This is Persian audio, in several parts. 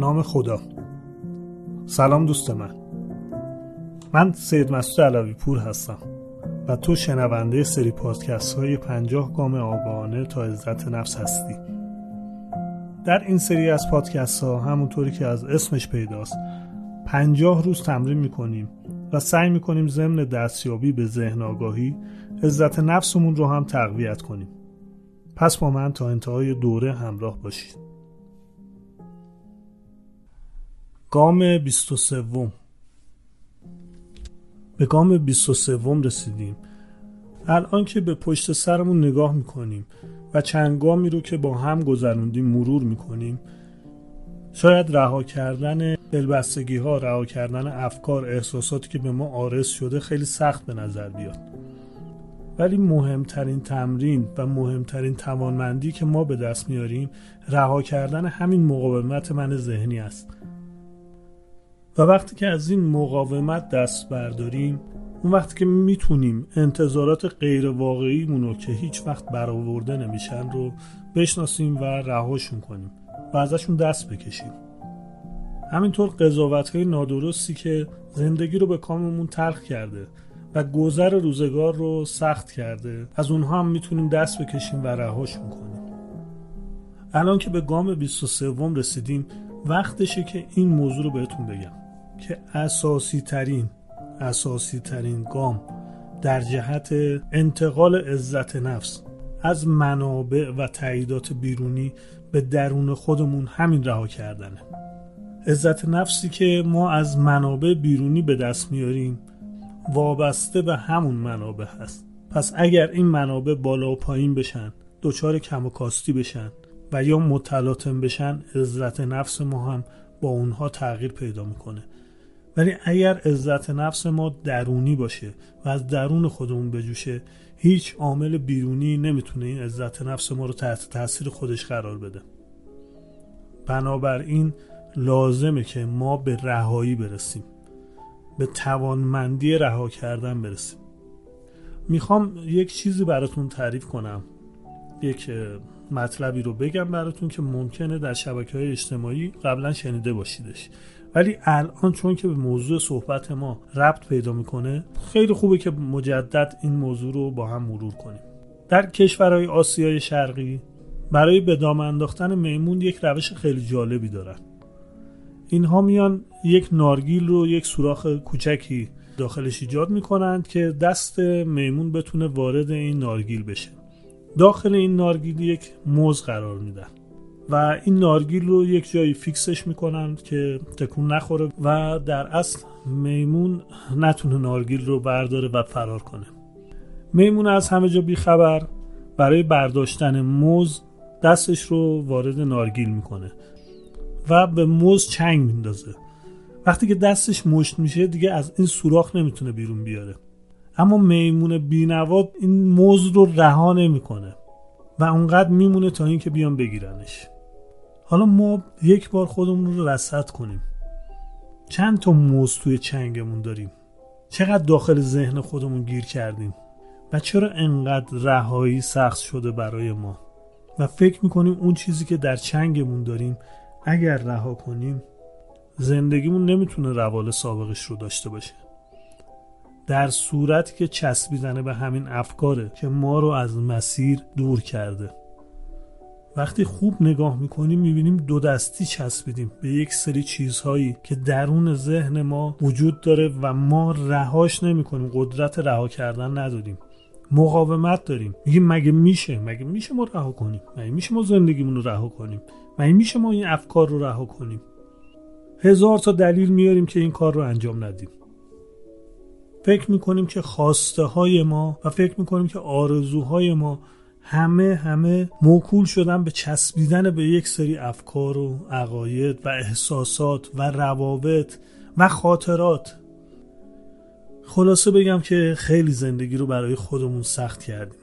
نام خدا. سلام دوست من سید مسعود علوی پور هستم و تو شنونده سری پادکست های 50 گام آگاهانه تا عزت نفس هستی. در این سری از پادکست ها همونطوری که از اسمش پیداست 50 روز تمرین میکنیم و سعی میکنیم ضمن دستیابی به ذهن آگاهی عزت نفسمون رو هم تقویت کنیم. پس با من تا انتهای دوره همراه باشید. گام 23. به گام 23 رسیدیم. الان که به پشت سرمون نگاه میکنیم و چند گامی رو که با هم گذروندیم مرور میکنیم، شاید رها کردن دلبستگی ها، رها کردن افکار، احساساتی که به ما عارض شده خیلی سخت به نظر بیاد. ولی مهمترین تمرین و مهمترین توانمندی که ما به دست میاریم رها کردن همین مقاومت من ذهنی است. و وقتی که از این مقاومت دست برداریم، اون وقتی که میتونیم انتظارات غیر واقعیمون رو که هیچ وقت برآورده نمیشن رو بشناسیم و رهاشون کنیم و ازشون دست بکشیم. همینطور قضاوت‌های نادرستی که زندگی رو به کاممون تلخ کرده و گذر روزگار رو سخت کرده، از اونها هم میتونیم دست بکشیم و رهاشون کنیم. الان که به گام 23 رسیدیم، وقتشه که این موضوع رو بهتون بگم که اساسی ترین گام در جهت انتقال عزت نفس از منابع و تاییدات بیرونی به درون خودمون همین رها کردنه. عزت نفسی که ما از منابع بیرونی به دست میاریم وابسته به همون منابع هست. پس اگر این منابع بالا و پایین بشن، دچار کم و کاستی بشن و یا متلاطم بشن، عزت نفس ما هم با اونها تغییر پیدا میکنه. ولی اگر عزت نفس ما درونی باشه و از درون خودمون بجوشه، هیچ عامل بیرونی نمیتونه این عزت نفس ما رو تحت تاثیر خودش قرار بده. بنابراین لازمه که ما به رهایی برسیم، به توانمندی رها کردن برسیم. میخوام یک چیزی براتون تعریف کنم، یک مطلبی رو بگم براتون که ممکنه در شبکه‌های اجتماعی قبلا شنیده باشیدش، ولی الان چون که به موضوع صحبت ما ربط پیدا میکنه، خیلی خوبه که مجدد این موضوع رو با هم مرور کنیم. در کشورهای آسیای شرقی برای به دام انداختن میمون یک روش خیلی جالبی دارن. اینها میان یک نارگیل رو یک سوراخ کوچکی داخلش ایجاد میکنند که دست میمون بتونه وارد این نارگیل بشه. داخل این نارگیل یک موز قرار میدن و این نارگیل رو یک جایی فیکسش میکنن که تکون نخوره و در اصل میمون نتونه نارگیل رو برداره و فرار کنه. میمون از همه جا بیخبر برای برداشتن موز دستش رو وارد نارگیل میکنه و به موز چنگ میندازه. وقتی که دستش مشت میشه دیگه از این سوراخ نمیتونه بیرون بیاره. اما میمون بینوا این موز رو رها نمیکنه و اونقدر میمونه تا اینکه بیان بگیرنش. حالا ما یک بار خودمون رو رصد کنیم. چند تا موز توی چنگمون داریم؟ چقدر داخل ذهن خودمون گیر کردیم؟ و چرا انقدر رهایی سخت شده برای ما؟ و فکر میکنیم اون چیزی که در چنگمون داریم اگر رها کنیم زندگیمون نمیتونه روال سابقش رو داشته باشه. در صورتی که چسبیدن به همین افکاره که ما رو از مسیر دور کرده. وقتی خوب نگاه میکنیم میبینیم دو دستی چسبیدیم به یک سری چیزهایی که درون ذهن ما وجود داره و ما رهاش نمیکنیم، قدرت رها کردن نداریم، مقاومت داریم. میگیم مگه میشه ما رها کنیم؟ مگه میشه ما زندگیمون رو رها کنیم؟ مگه میشه ما این افکار رو رها کنیم؟ 1000 تا دلیل میاریم که این کار رو انجام ندیم. فکر میکنیم که خواسته های ما و فکر میکنیم که آرزوهای ما همه موکول شدن به چسبیدن به یک سری افکار و عقاید و احساسات و روابط و خاطرات. خلاصه بگم که خیلی زندگی رو برای خودمون سخت کردیم.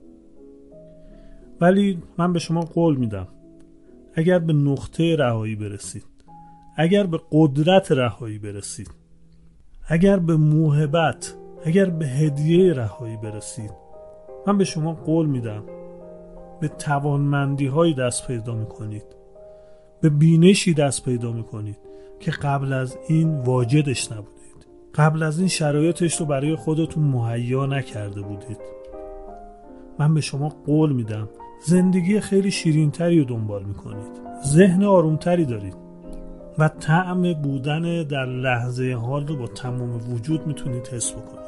ولی من به شما قول میدم اگر به نقطه رهایی برسید، اگر به قدرت رهایی برسید، اگر به موهبت، اگر به هدیه رهایی برسید، من به شما قول میدم به توانمندی های دست پیدا میکنید، به بینشی دست پیدا میکنید که قبل از این واجدش نبودید، قبل از این شرایطش رو برای خودتون مهیا نکرده بودید. من به شما قول میدم زندگی خیلی شیرین‌تری رو دنبال میکنید، ذهن آرومتری دارید و طعم بودن در لحظه حال رو با تمام وجود میتونید حس بکنید.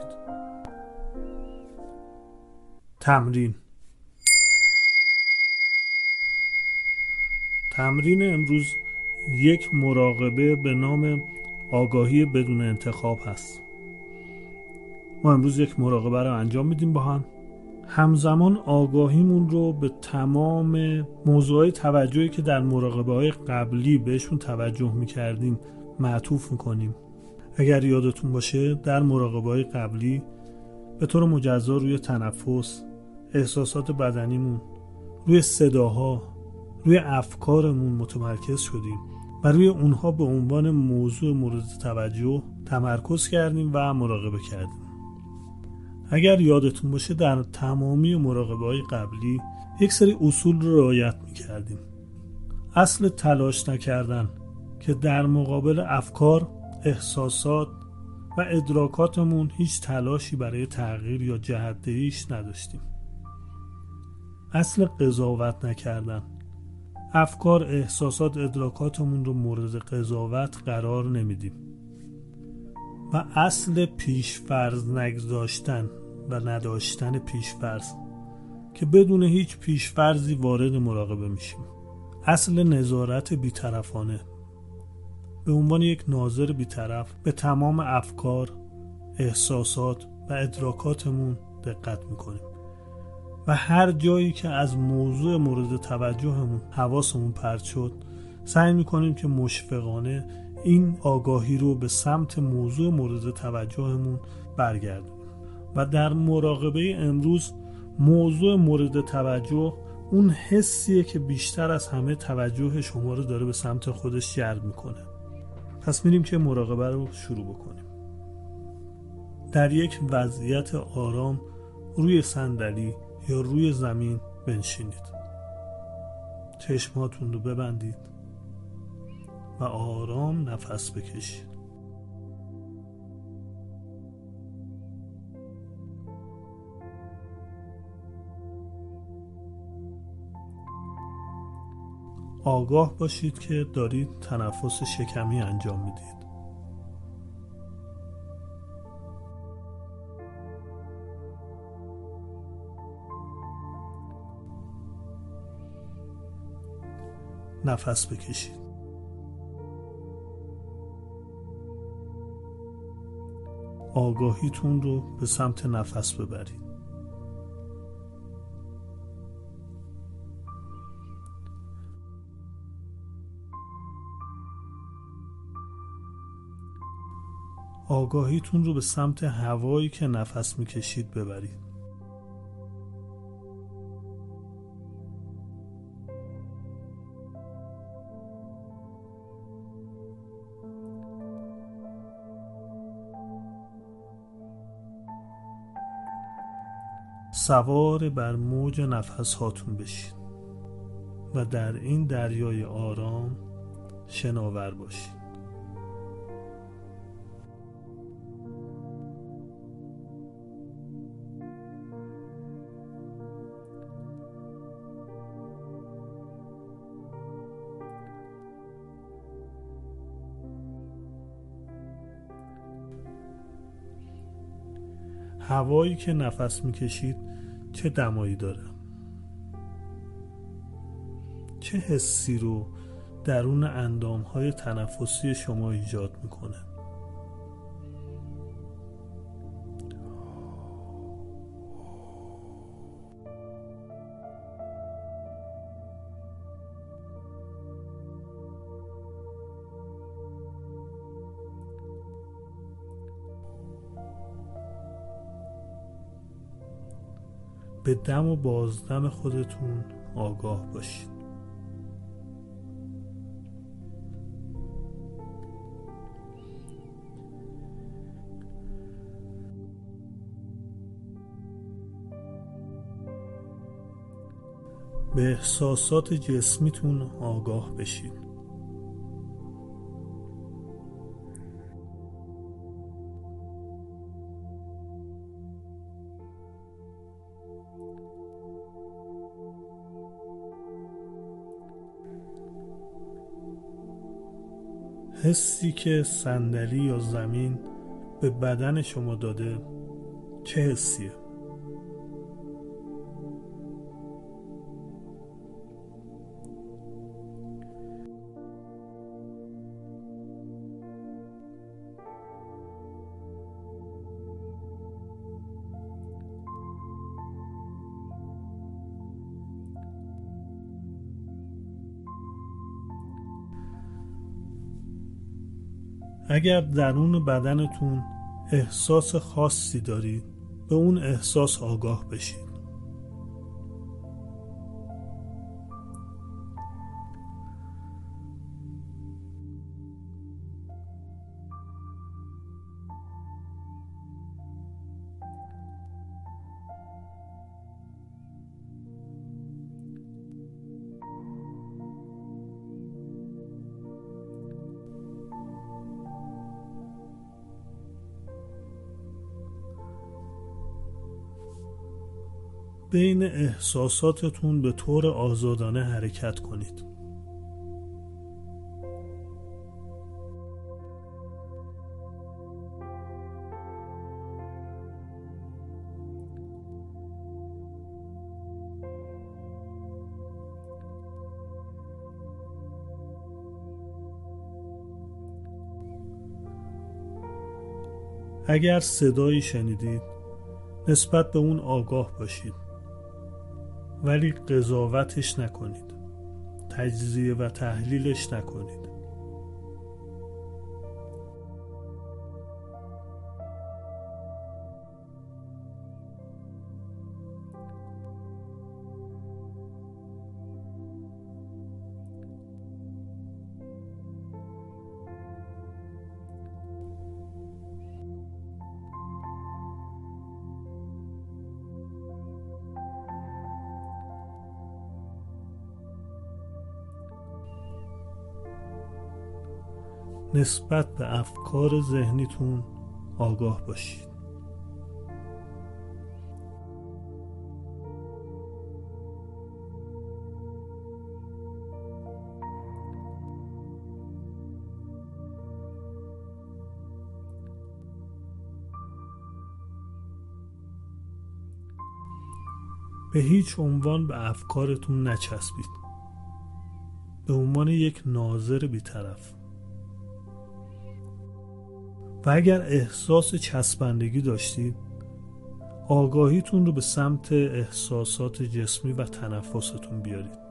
تمرین امروز یک مراقبه به نام آگاهی بدون انتخاب هست. ما امروز یک مراقبه رو انجام میدیم با هم. همزمان آگاهیمون رو به تمام موضوعات توجهی که در مراقبه‌های قبلی بهشون توجه میکردیم معطوف میکنیم. اگر یادتون باشه در مراقبه‌های قبلی به طور مجزا روی تنفس، احساسات بدنیمون، روی صداها، روی افکارمون متمرکز شدیم و روی اونها به عنوان موضوع مورد توجه تمرکز کردیم و مراقبه کردیم. اگر یادتون باشه در تمامی مراقبه‌های قبلی یک سری اصول رو رعایت می‌کردیم. اصل تلاش نکردن که در مقابل افکار، احساسات و ادراکاتمون هیچ تلاشی برای تغییر یا جهت‌دهیش نداشتیم. اصل قضاوت نکردن، افکار، احساسات، ادراکاتمون رو مورد قضاوت قرار نمیدیم. و اصل پیش‌فرض نگذاشتن و نداشتن پیش‌فرض که بدون هیچ پیش‌فرضی وارد مراقبه میشیم. اصل نظارت بی‌طرفانه، به عنوان یک ناظر بی‌طرف به تمام افکار، احساسات و ادراکاتمون دقت میکنیم و هر جایی که از موضوع مورد توجهمون حواسمون پرت شد سعی میکنیم که مشفقانه این آگاهی رو به سمت موضوع مورد توجهمون برگردونیم. و در مراقبه امروز موضوع مورد توجه اون حسیه که بیشتر از همه توجه شما رو داره به سمت خودش جلب میکنه. پس میریم که مراقبه رو شروع بکنیم. در یک وضعیت آرام روی صندلی یا روی زمین بنشینید. چشماتون رو ببندید و آرام نفس بکشید. آگاه باشید که دارید تنفس شکمی انجام میدید. نفس بکشید. آگاهیتون رو به سمت نفس ببرید. آگاهیتون رو به سمت هوایی که نفس میکشید ببرید. سوار بر موج نفس هاتون بشید و در این دریای آرام شناور باشید. هوایی که نفس میکشید چه دمایی داره؟ چه حسی رو درون اندامهای تنفسی شما ایجاد میکنه؟ به دم و بازدم خودتون آگاه باشید. به احساسات جسمیتون آگاه بشید. حسی که صندلی یا زمین به بدن شما داده چه حسیه؟ اگر درون بدنتون احساس خاصی دارید، به اون احساس آگاه بشید. بین احساساتتون به طور آزادانه حرکت کنید. اگر صدایی شنیدید، نسبت به اون آگاه باشید، ولی قضاوتش نکنید، تجزیه و تحلیلش نکنید. نسبت به افکار ذهنیتون آگاه باشید. به هیچ عنوان به افکارتون نچسبید. به عنوان یک ناظر بی‌طرف. و اگر احساس چسبندگی داشتید، آگاهیتون رو به سمت احساسات جسمی و تنفستون بیارید.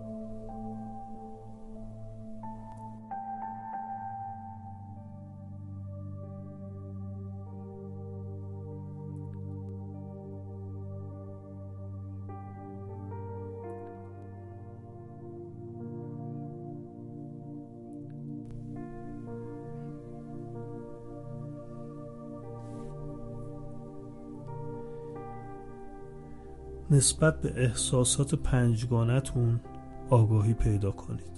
نسبت به احساسات پنجگانه‌تون آگاهی پیدا کنید.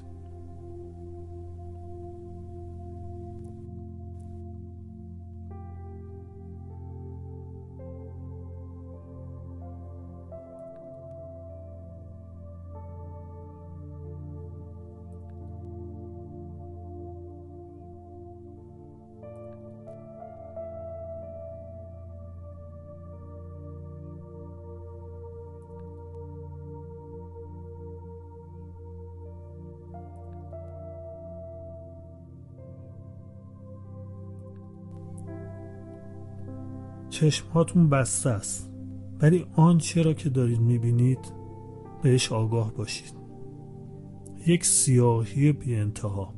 چشمهاتون بسته است، ولی آنچه را که دارید میبینید بهش آگاه باشید. یک سیاهی بی انتها.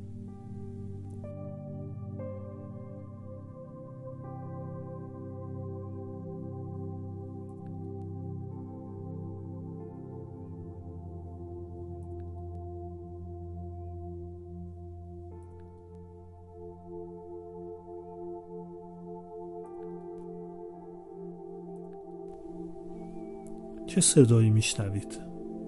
چه صدایی میشنوید؟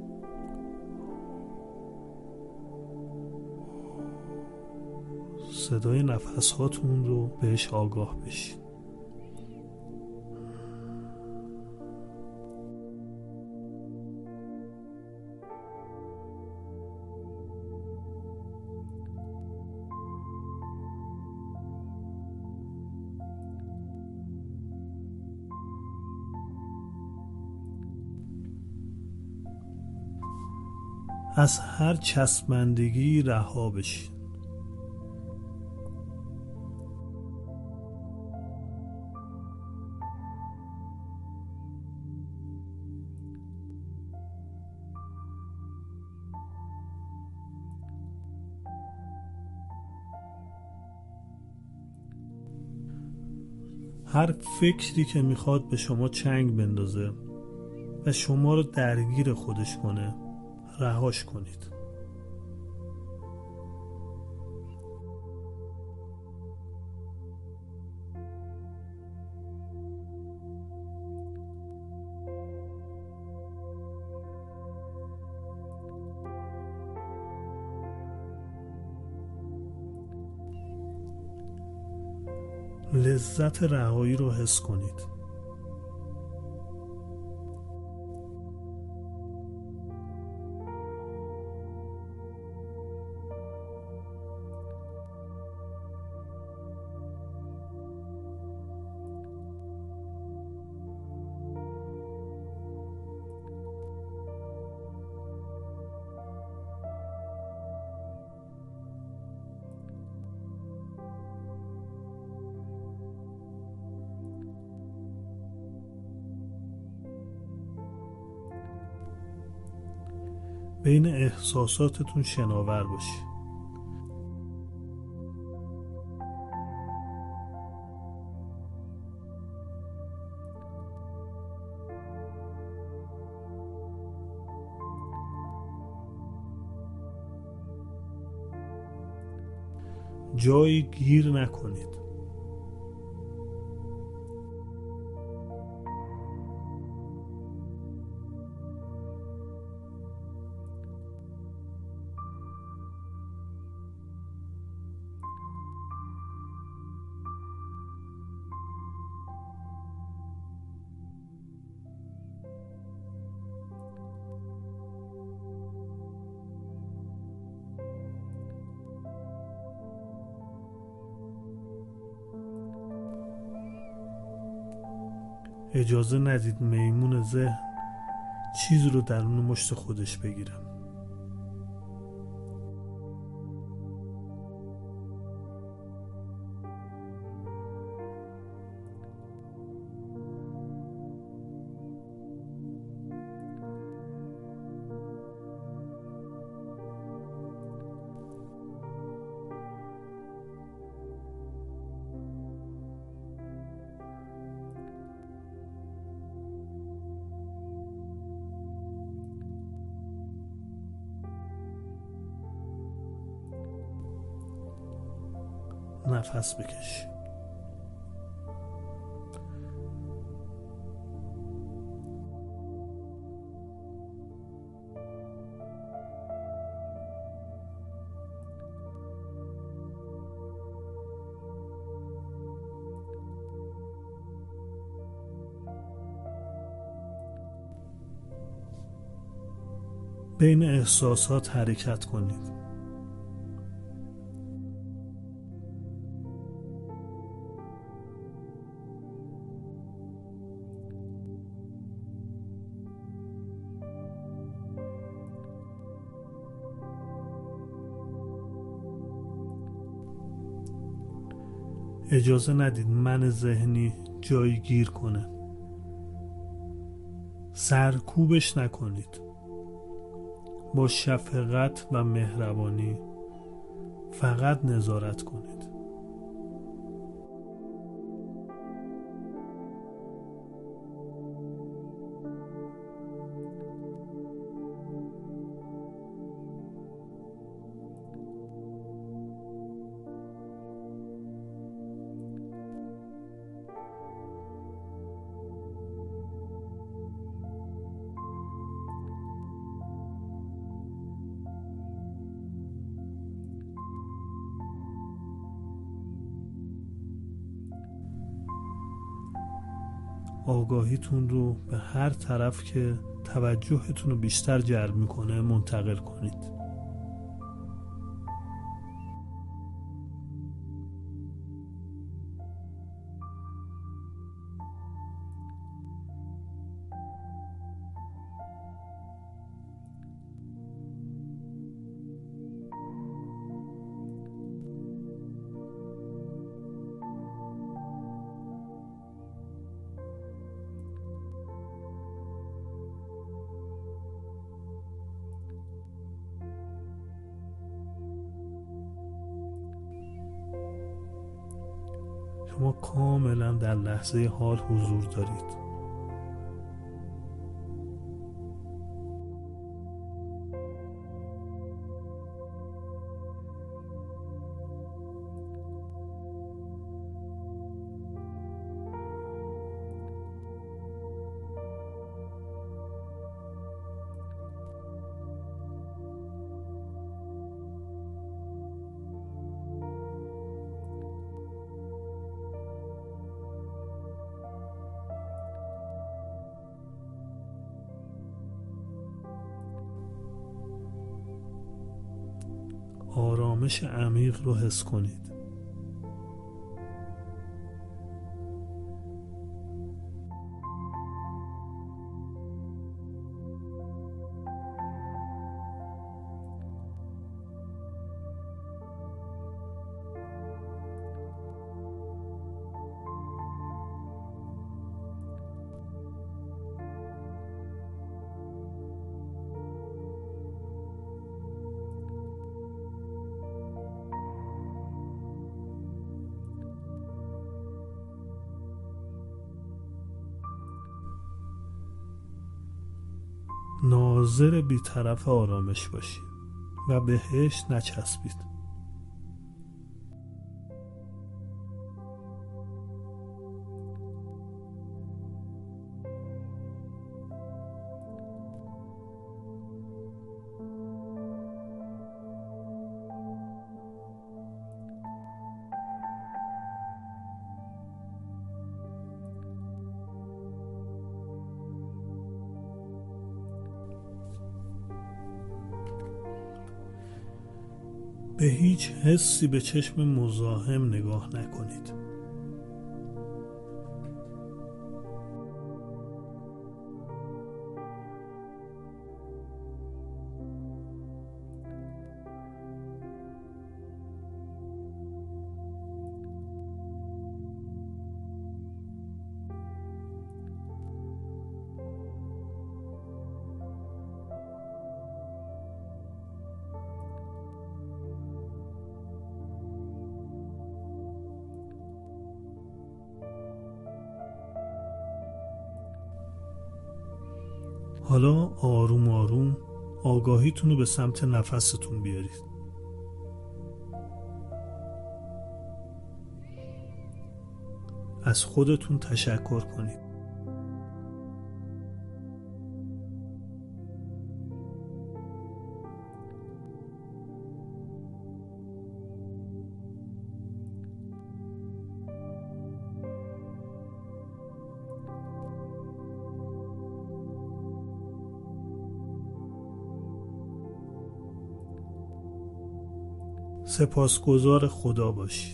صدای نفس هاتون رو بهش آگاه بشید. از هر چسبندگی رها بشین. هر فکری که میخواد به شما چنگ بندازه و شما رو درگیر خودش کنه رهاش کنید. لذت رهایی رو حس کنید. بین احساساتتون شناور باشید. جایی گیر نکنید. اجازه ندید میمون ذهن چیزی رو درون مشت خودش بگیره. نفس بکش. بین احساسات حرکت کنید. اجازه ندید من ذهنی جایی گیر کنه. سرکوبش نکنید. با شفقت و مهربانی فقط نظارت کنید. آگاهیتون رو به هر طرف که توجهتون رو بیشتر جلب میکنه منتقل کنید. شما کاملا در لحظه حال حضور دارید. آرامش عمیق رو حس کنید. ناظر بی‌طرف آرامش باشید و بهش نچسبید. به هیچ حسی به چشم مزاحم نگاه نکنید. حالا آروم آروم آگاهیتون رو به سمت نفستون بیارید. از خودتون تشکر کنید. سپاسگزار خدا باشید.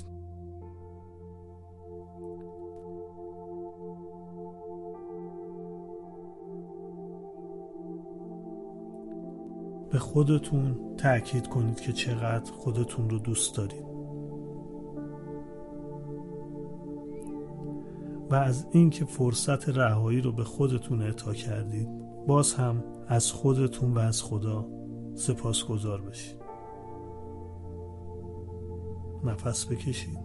به خودتون تأکید کنید که چقدر خودتون رو دوست دارید و از اینکه فرصت رهایی رو به خودتون اعطا کردید باز هم از خودتون و از خدا سپاسگزار باشید. نفس بکشید.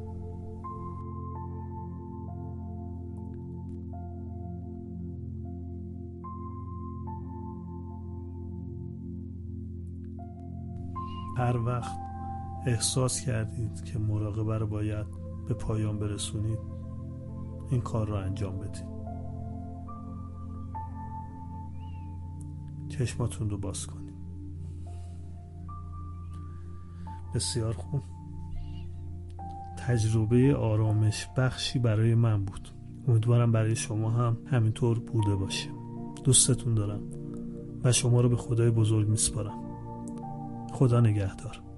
هر وقت احساس کردید که مراقبه رو باید به پایان برسونید این کار رو انجام بدید. چشماتون رو باز کنید. بسیار خوب. تجربه آرامش بخشی برای من بود. امیدوارم برای شما هم همینطور بوده باشه. دوستتون دارم و شما رو به خدای بزرگ میسپارم. خدا نگهدار.